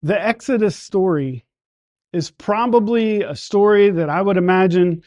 The Exodus story is probably a story that I would imagine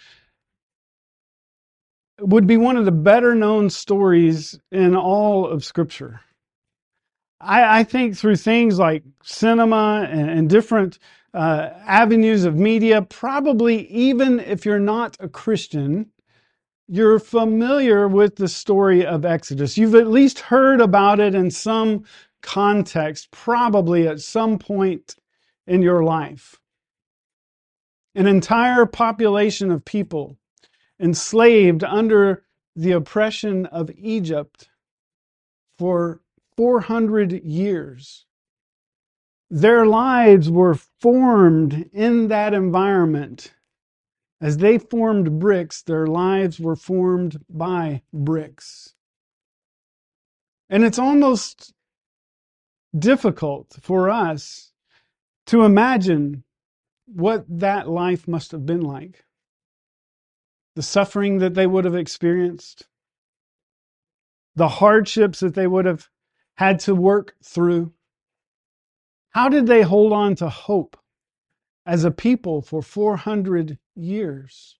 would be one of the better known stories in all of Scripture. I think through things like cinema and different avenues of media, probably even if you're not a Christian, you're familiar with the story of Exodus. You've at least heard about it in some context, probably at some point in your life. An entire population of people enslaved under the oppression of Egypt for 400 years. Their lives were formed in that environment. As they formed bricks, their lives were formed by bricks. And it's almost difficult for us to imagine what that life must have been like. The suffering that they would have experienced, the hardships that they would have had to work through. How did they hold on to hope as a people for 400 years?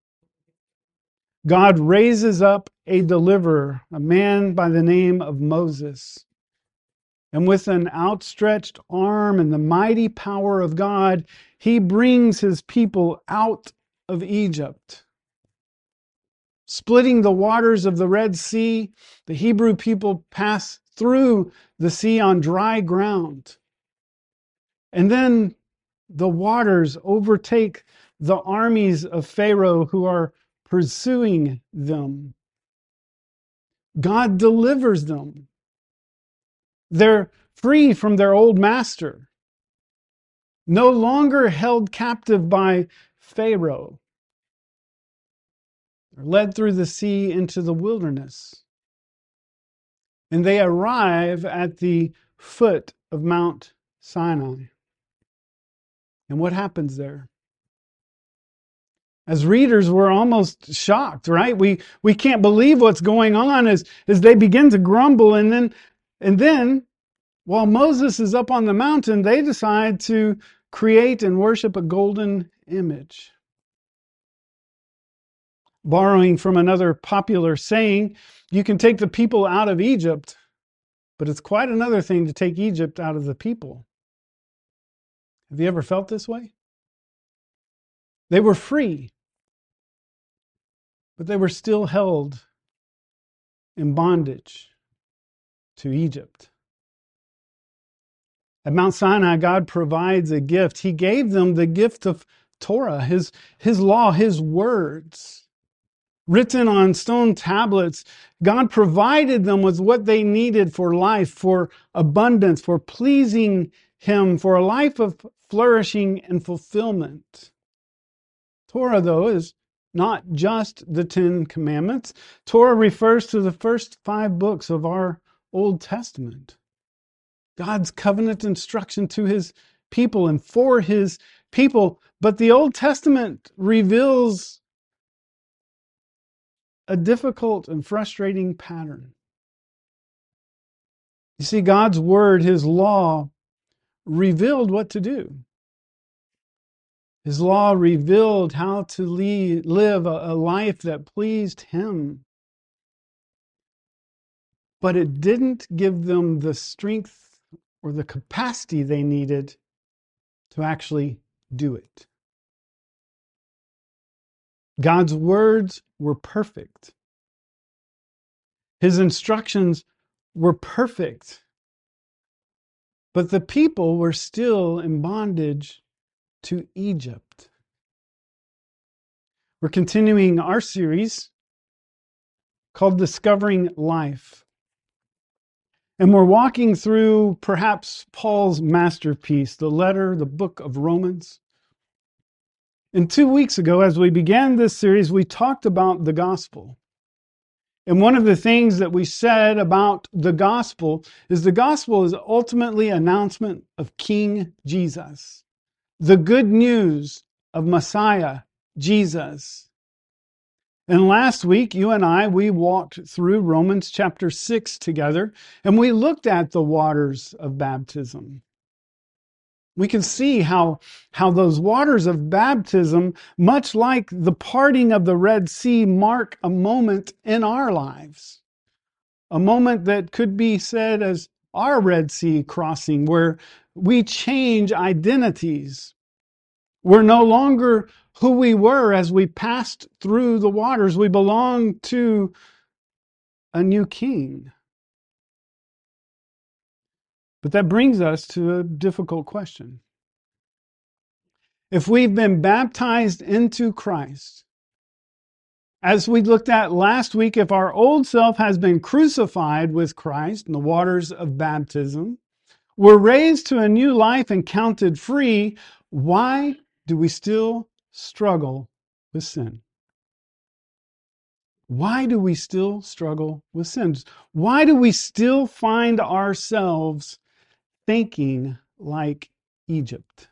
God raises up a deliverer, a man by the name of Moses. And with an outstretched arm and the mighty power of God, he brings his people out of Egypt. Splitting the waters of the Red Sea, the Hebrew people pass through the sea on dry ground. And then the waters overtake the armies of Pharaoh who are pursuing them. God delivers them. They're free from their old master, no longer held captive by Pharaoh. They're led through the sea into the wilderness. And they arrive at the foot of Mount Sinai. And what happens there? As readers, we're almost shocked, right? We can't believe what's going on as they begin to grumble. And then, while Moses is up on the mountain, they decide to create and worship a golden image. Borrowing from another popular saying, you can take the people out of Egypt, but it's quite another thing to take Egypt out of the people. Have you ever felt this way? They were free, but they were still held in bondage to Egypt. At Mount Sinai, God provides a gift. He gave them the gift of Torah, His law, His words, written on stone tablets. God provided them with what they needed for life, for abundance, for pleasing Him, for a life of flourishing and fulfillment. Torah, though, is not just the Ten Commandments. Torah refers to the first 5 books of our Old Testament. God's covenant instruction to His people and for His people. But the Old Testament reveals a difficult and frustrating pattern. You see, God's word, His law, revealed what to do. His law revealed how to live a life that pleased Him. But it didn't give them the strength or the capacity they needed to actually do it. God's words were perfect. His instructions were perfect. But the people were still in bondage to Egypt. We're continuing our series called Discovering Life. And we're walking through perhaps Paul's masterpiece, the book of Romans. And 2 weeks ago, as we began this series, we talked about the gospel. And one of the things that we said about the gospel is ultimately an announcement of King Jesus, the good news of Messiah, Jesus. And last week, you and I, we walked through Romans chapter 6 together, and we looked at the waters of baptism. We can see how those waters of baptism, much like the parting of the Red Sea, mark a moment in our lives. A moment that could be said as our Red Sea crossing, where we change identities. We're no longer who we were as we passed through the waters. We belong to a new king. But that brings us to a difficult question. If we've been baptized into Christ, as we looked at last week, if our old self has been crucified with Christ in the waters of baptism, we're raised to a new life and counted free, why do we still struggle with sin? Why do we still struggle with sins? Why do we still find ourselves thinking like Egypt?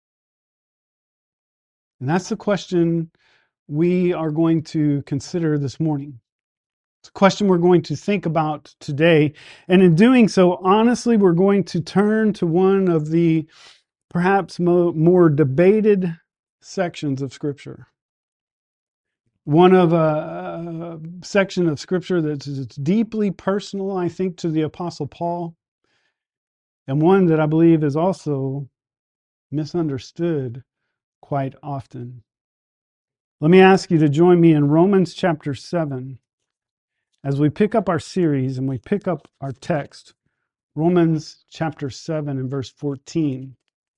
And that's the question we are going to consider this morning. It's a question we're going to think about today. And in doing so, honestly, we're going to turn to one of the perhaps more debated sections of Scripture. One of a section of Scripture that's deeply personal, I think, to the Apostle Paul, and one that I believe is also misunderstood quite often. Let me ask you to join me in Romans chapter 7 as we pick up our series and we pick up our text. Romans chapter 7 and verse 14.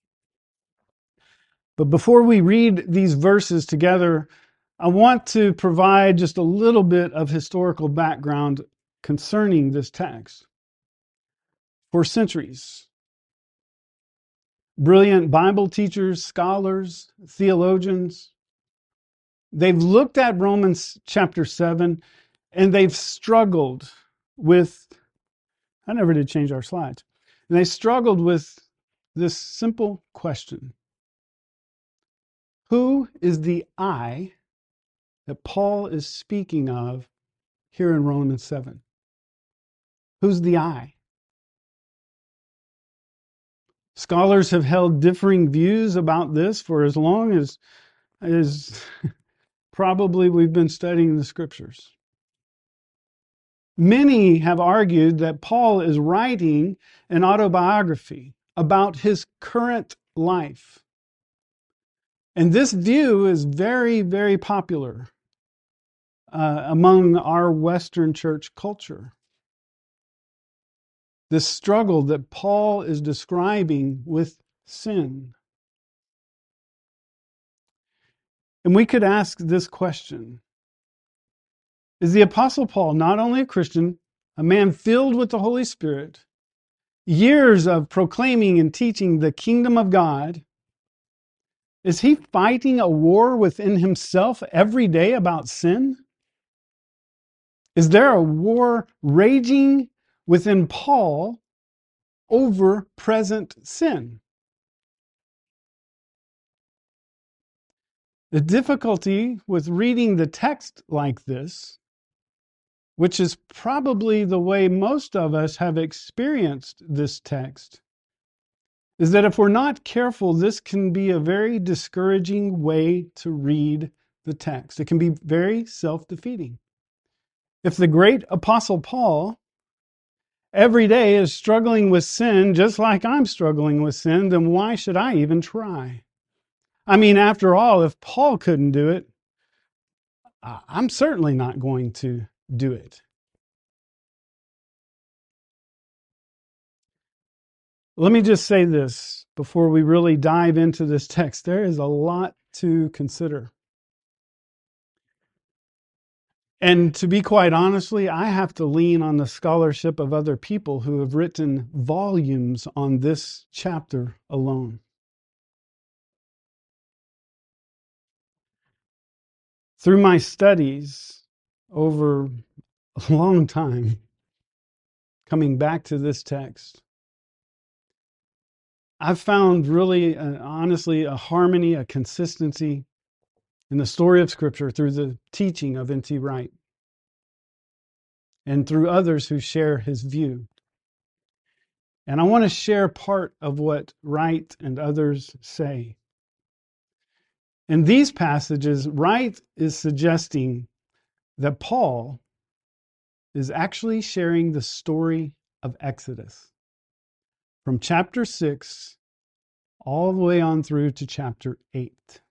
But before we read these verses together, I want to provide just a little bit of historical background concerning this text. For centuries, brilliant Bible teachers, scholars, theologians, they've looked at Romans chapter 7 and they've struggled with, I never did change our slides, and they struggled with this simple question. Who is the I that Paul is speaking of here in Romans 7? Who's the I? Scholars have held differing views about this for as long as probably we've been studying the Scriptures. Many have argued that Paul is writing an autobiography about his current life. And this view is very, very popular among our Western church culture. This struggle that Paul is describing with sin. And we could ask this question. Is the Apostle Paul not only a Christian, a man filled with the Holy Spirit, years of proclaiming and teaching the kingdom of God, is he fighting a war within himself every day about sin? Is there a war raging within Paul over present sin? The difficulty with reading the text like this, which is probably the way most of us have experienced this text, is that if we're not careful, this can be a very discouraging way to read the text. It can be very self-defeating. If the great Apostle Paul every day is struggling with sin just like I'm struggling with sin, then why should I even try? I mean, after all, if Paul couldn't do it, I'm certainly not going to do it. Let me just say this before we really dive into this text. There is a lot to consider. And to be quite honestly, I have to lean on the scholarship of other people who have written volumes on this chapter alone. Through my studies over a long time, coming back to this text, I've found really, honestly, a harmony, a consistency in the story of Scripture through the teaching of N.T. Wright and through others who share his view. And I want to share part of what Wright and others say. In these passages, Wright is suggesting that Paul is actually sharing the story of Exodus from chapter 6 all the way on through to chapter 8.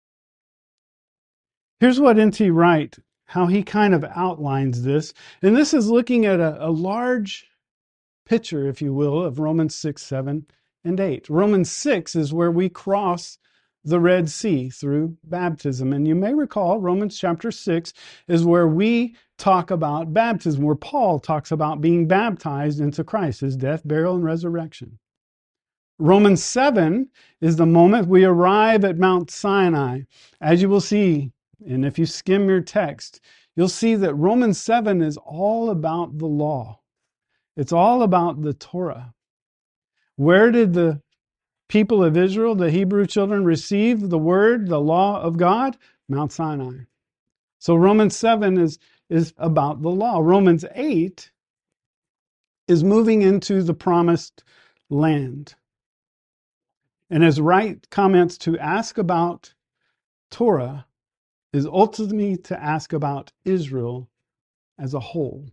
Here's what N.T. Wright, how he kind of outlines this. And this is looking at a large picture, if you will, of Romans 6, 7, and 8. Romans 6 is where we cross the Red Sea through baptism. And you may recall Romans chapter 6 is where we talk about baptism, where Paul talks about being baptized into Christ, his death, burial, and resurrection. Romans 7 is the moment we arrive at Mount Sinai. As you will see, and if you skim your text, you'll see that Romans 7 is all about the law. It's all about the Torah. Where did the people of Israel, the Hebrew children, receive the word, the law of God? Mount Sinai. So Romans 7 is about the law. Romans 8 is moving into the promised land. And as Wright comments, to ask about Torah is ultimately to ask about Israel as a whole.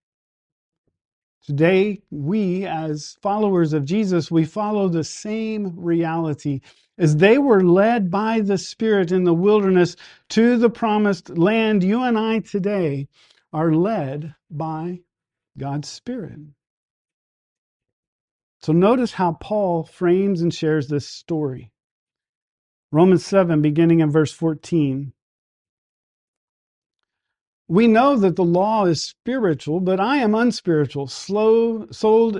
Today, we as followers of Jesus, we follow the same reality. As they were led by the Spirit in the wilderness to the promised land, you and I today are led by God's Spirit. So notice how Paul frames and shares this story. Romans 7, beginning in verse 14. We know that the law is spiritual, but I am unspiritual, sold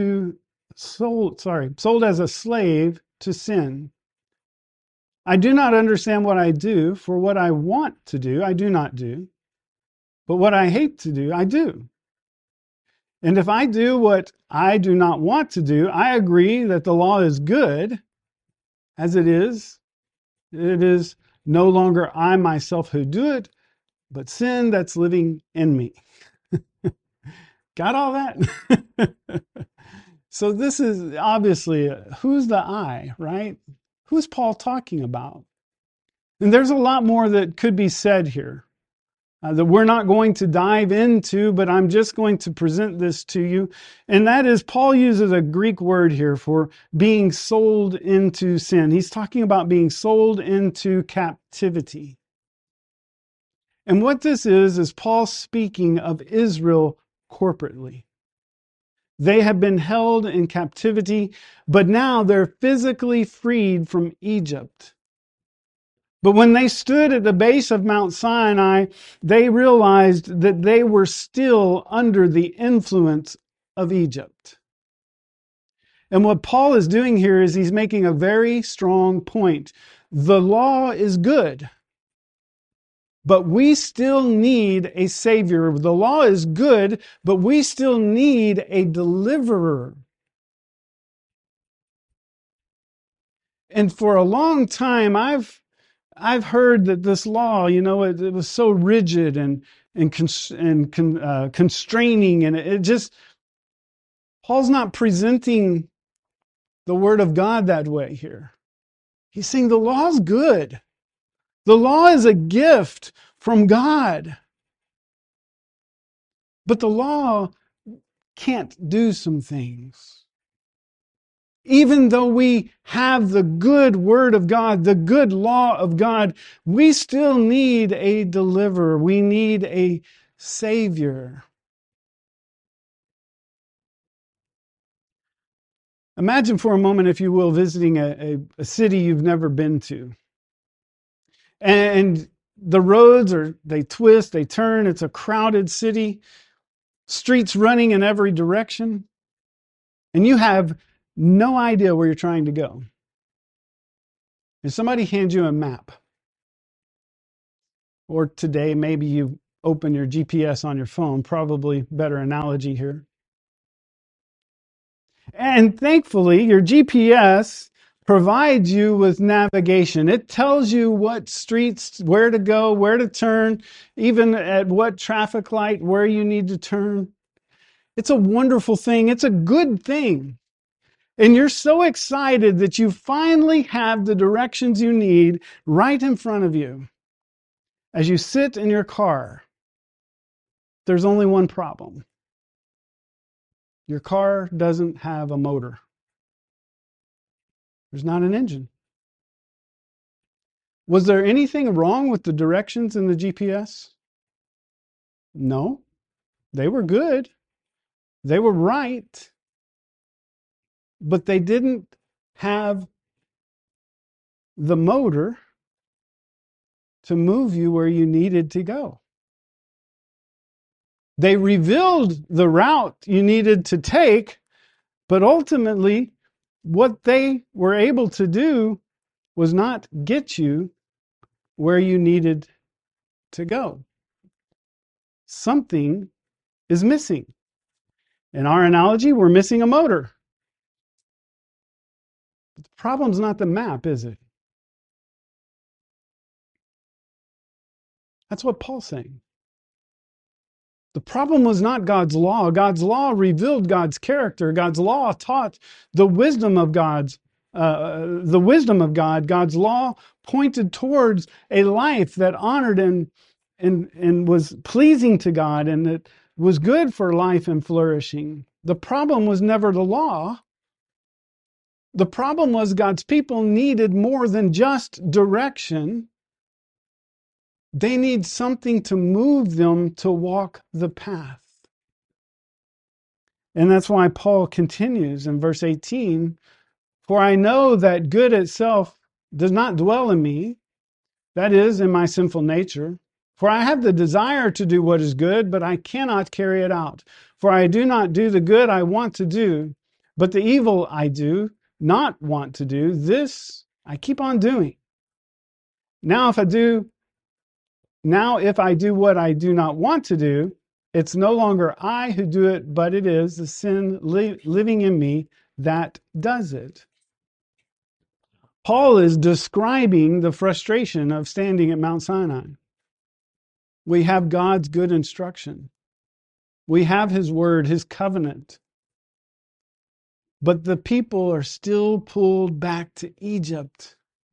as a slave to sin. I do not understand what I do, for what I want to do, I do not do. But what I hate to do, I do. And if I do what I do not want to do, I agree that the law is good as it is. It is no longer I myself who do it, but sin that's living in me. Got all that? So this is obviously, who's the I, right? Who's Paul talking about? And there's a lot more that could be said here that we're not going to dive into, but I'm just going to present this to you. And that is, Paul uses a Greek word here for being sold into sin. He's talking about being sold into captivity. And what this is Paul speaking of Israel corporately. They have been held in captivity, but now they're physically freed from Egypt. But when they stood at the base of Mount Sinai, they realized that they were still under the influence of Egypt. And what Paul is doing here is he's making a very strong point. The law is good, but we still need a Savior. The law is good, but we still need a deliverer. And for a long time, I've heard that this law, it was so rigid and constraining, and it just, Paul's not presenting the Word of God that way here. He's saying the law's good. The law is a gift from God. But the law can't do some things. Even though we have the good Word of God, the good law of God, we still need a deliverer. We need a Savior. Imagine for a moment, if you will, visiting a city you've never been to. And the roads they twist, they turn. It's a crowded city, streets running in every direction. And you have no idea where you're trying to go. And somebody hands you a map. Or today, maybe you open your GPS on your phone, probably better analogy here. And thankfully, your GPS provides you with navigation. It tells you what streets, where to go, where to turn, even at what traffic light, where you need to turn. It's a wonderful thing. It's a good thing. And you're so excited that you finally have the directions you need right in front of you. As you sit in your car, there's only one problem. Your car doesn't have a motor. There's not an engine. Was there anything wrong with the directions in the GPS? No. They were good. They were right. But they didn't have the motor to move you where you needed to go. They revealed the route you needed to take, but ultimately, what they were able to do was not get you where you needed to go. Something is missing. In our analogy, we're missing a motor. But the problem's not the map, is it? That's what Paul's saying. The problem was not God's law. God's law revealed God's character. God's law taught the wisdom of God's the wisdom of God. God's law pointed towards a life that honored and was pleasing to God, and it was good for life and flourishing. The problem was never the law. The problem was God's people needed more than just direction. They need something to move them to walk the path. And that's why Paul continues in verse 18, "For I know that good itself does not dwell in me, that is, in my sinful nature. For I have the desire to do what is good, but I cannot carry it out. For I do not do the good I want to do, but the evil I do not want to do, this I keep on doing. Now if I do what I do not want to do, it's no longer I who do it, but it is the sin living in me that does it." Paul is describing the frustration of standing at Mount Sinai. We have God's good instruction. We have his word, his covenant. But the people are still pulled back to Egypt.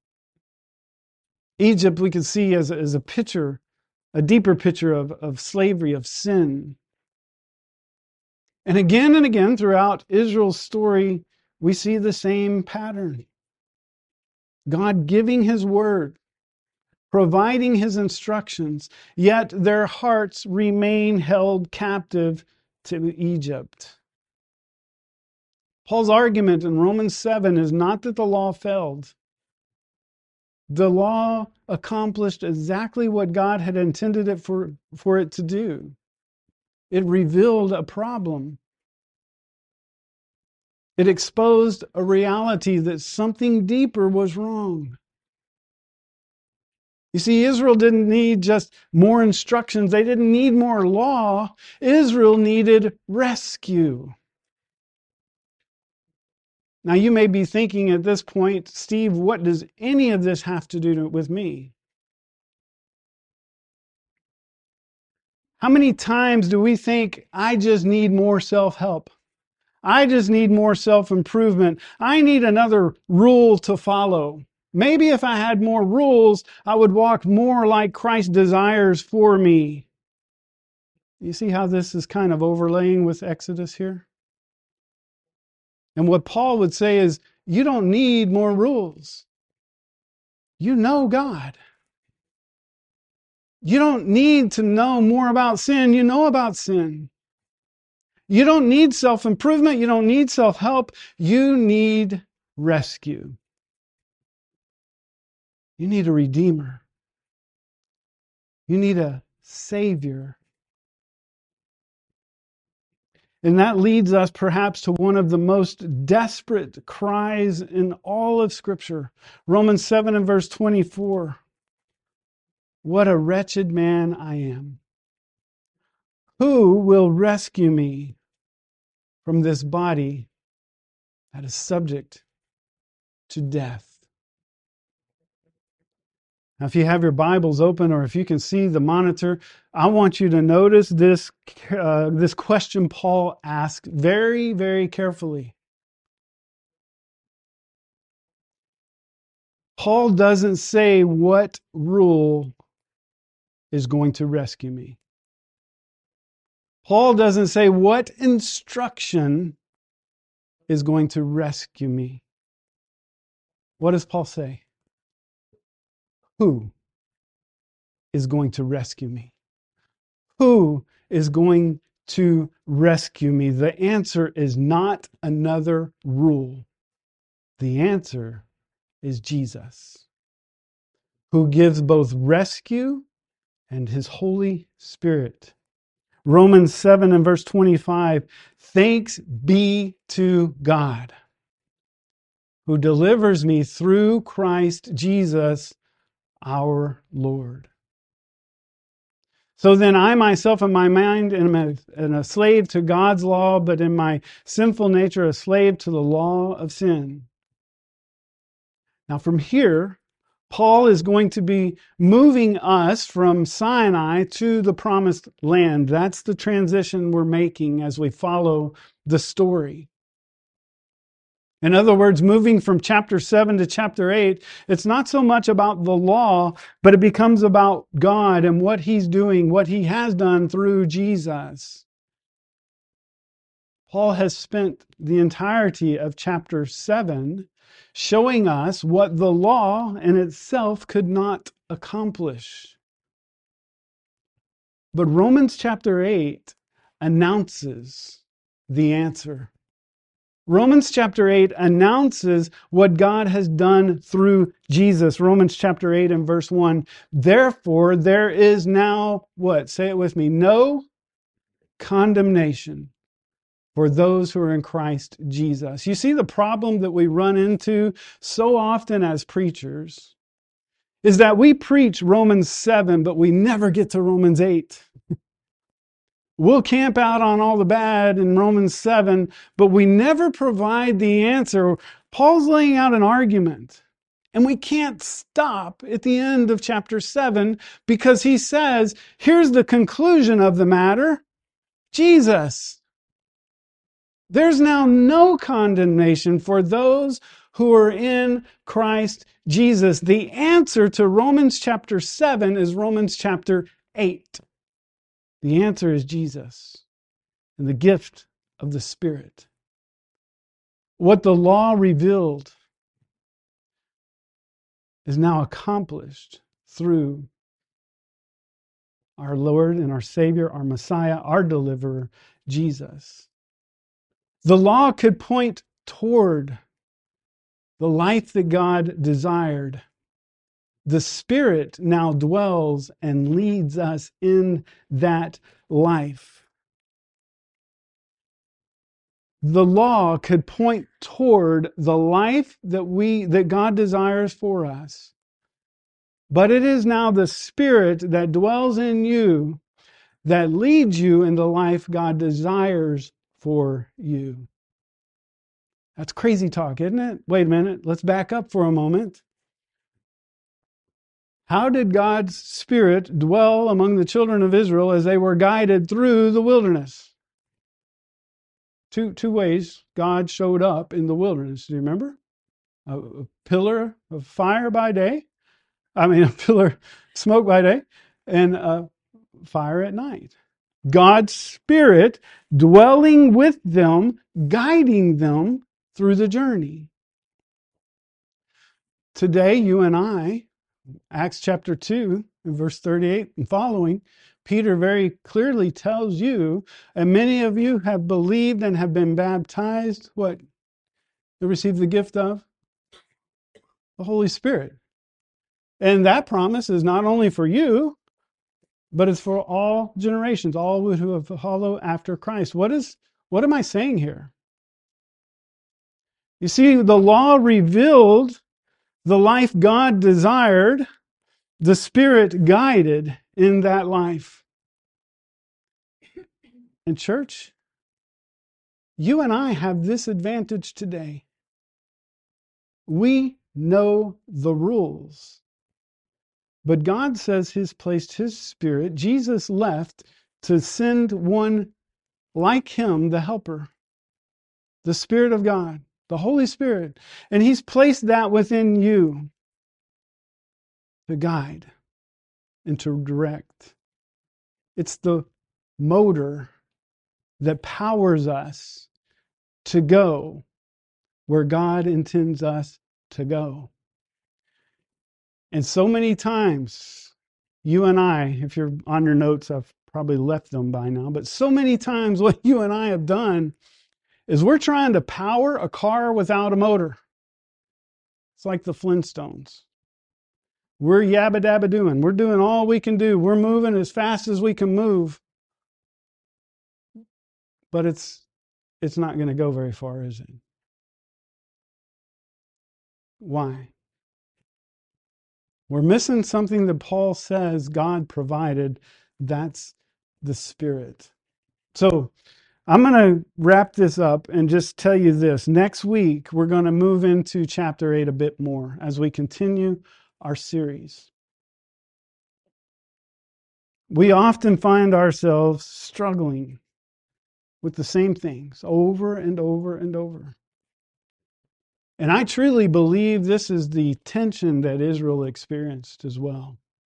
Egypt we can see as a picture, a deeper picture of slavery, of sin. And again throughout Israel's story, we see the same pattern. God giving his word, providing his instructions, yet their hearts remain held captive to Egypt. Paul's argument in Romans 7 is not that the law failed. The law accomplished exactly what God had intended it for it to do. It revealed a problem. It exposed a reality that something deeper was wrong. You see, Israel didn't need just more instructions. They didn't need more law. Israel needed rescue. Now, you may be thinking at this point, Steve, what does any of this have to do with me? How many times do we think, I just need more self-help? I just need more self-improvement. I need another rule to follow. Maybe if I had more rules, I would walk more like Christ desires for me. You see how this is kind of overlaying with Exodus here? And what Paul would say is, you don't need more rules. You know God. You don't need to know more about sin. You know about sin. You don't need self-improvement. You don't need self-help. You need rescue. You need a redeemer. You need a savior. And that leads us perhaps to one of the most desperate cries in all of Scripture. Romans 7 and verse 24. What a wretched man I am. Who will rescue me from this body that is subject to death? Now, if you have your Bibles open or if you can see the monitor, I want you to notice this question Paul asked very, very carefully. Paul doesn't say what rule is going to rescue me. Paul doesn't say what instruction is going to rescue me. What does Paul say? Who is going to rescue me? Who is going to rescue me? The answer is not another rule. The answer is Jesus, who gives both rescue and his Holy Spirit. Romans 7 and verse 25, thanks be to God, who delivers me through Christ Jesus our Lord. So then I myself in my mind am a slave to God's law, but in my sinful nature a slave to the law of sin. Now from here, Paul is going to be moving us from Sinai to the promised land. That's the transition we're making as we follow the story. In other words, moving from chapter 7 to chapter 8, it's not so much about the law, but it becomes about God and what he's doing, what he has done through Jesus. Paul has spent the entirety of chapter 7 showing us what the law in itself could not accomplish. But Romans chapter 8 announces the answer. Romans chapter 8 announces what God has done through Jesus. Romans chapter 8 and verse 1. Therefore, there is now, what? Say it with me. No condemnation for those who are in Christ Jesus. You see, the problem that we run into so often as preachers is that we preach Romans 7, but we never get to Romans 8. We'll camp out on all the bad in Romans 7, but we never provide the answer. Paul's laying out an argument, and we can't stop at the end of chapter 7 because he says, here's the conclusion of the matter, Jesus. There's now no condemnation for those who are in Christ Jesus. The answer to Romans chapter 7 is Romans chapter 8. The answer is Jesus and the gift of the Spirit. What the law revealed is now accomplished through our Lord and our Savior, our Messiah, our deliverer, Jesus. The law could point toward the life that God desired. The Spirit now dwells and leads us in that life. The law could point toward the life that God desires for us. But it is now the Spirit that dwells in you that leads you in the life God desires for you. That's crazy talk, isn't it? Wait a minute. Let's back up for a moment. How did God's Spirit dwell among the children of Israel as they were guided through the wilderness? Two ways God showed up in the wilderness. Do you remember? A pillar of fire by day. A pillar of smoke by day and a fire at night. God's Spirit dwelling with them, guiding them through the journey. Today, you and I, Acts chapter 2, verse 38 and following, Peter very clearly tells you, and many of you have believed and have been baptized, what? You received the gift of the Holy Spirit. And that promise is not only for you, but it's for all generations, all who have followed after Christ. What am I saying here? You see, the law revealed the life God desired, the Spirit guided in that life. And church, you and I have this advantage today. We know the rules. But God says He's placed His Spirit. Jesus left to send one like Him, the Helper, the Spirit of God, the Holy Spirit. And He's placed that within you. to guide and to direct. It's the motor that powers us to go where God intends us to go. And so many times, you and I, if you're on your notes, I've probably left them by now, but so many times what you and I have done is we're trying to power a car without a motor. It's like the Flintstones. We're yabba dabba doing. We're doing all we can do. We're moving as fast as we can move. But it's not going to go very far, is it? Why? We're missing something that Paul says God provided. That's the Spirit. So I'm going to wrap this up and just tell you this. Next week, we're going to move into chapter 8 a bit more as we continue our series. We often find ourselves struggling with the same things over and over and over. And I truly believe this is the tension that Israel experienced as well.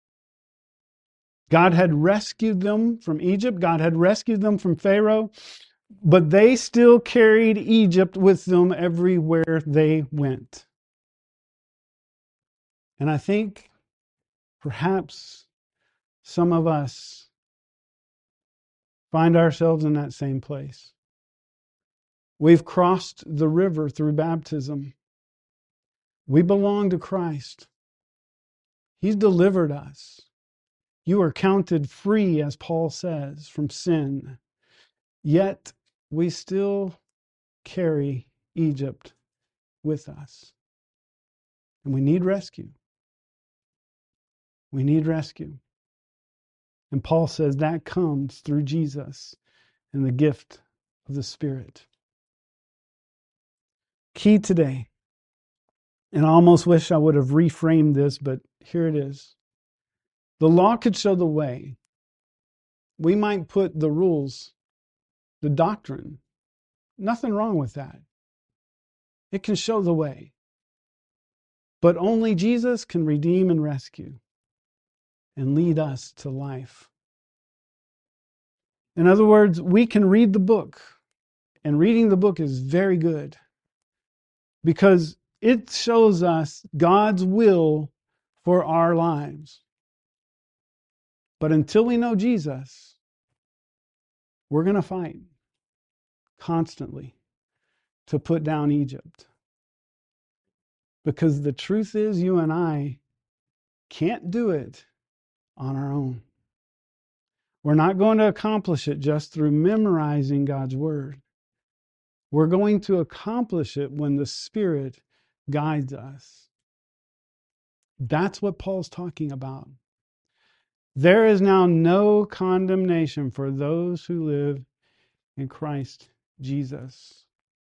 God had rescued them from Egypt. God had rescued them from Pharaoh, but they still carried Egypt with them everywhere they went. And I think perhaps some of us find ourselves in that same place. We've crossed the river through baptism. We belong to Christ. He's delivered us. You are counted free, as Paul says, from sin. Yet we still carry Egypt with us. And we need rescue. We need rescue. And Paul says that comes through Jesus and the gift of the Spirit. Key today, and I almost wish I would have reframed this, but here it is. The law could show the way. We might put the rules, the doctrine, nothing wrong with that. It can show the way. But only Jesus can redeem and rescue and lead us to life. In other words, we can read the book, and reading the book is very good because it shows us God's will for our lives. But until we know Jesus, we're going to fight constantly to put down Egypt. Because the truth is, you and I can't do it on our own. We're not going to accomplish it just through memorizing God's word. We're going to accomplish it when the Spirit guides us. That's what Paul's talking about. There is now no condemnation for those who live in Christ Jesus.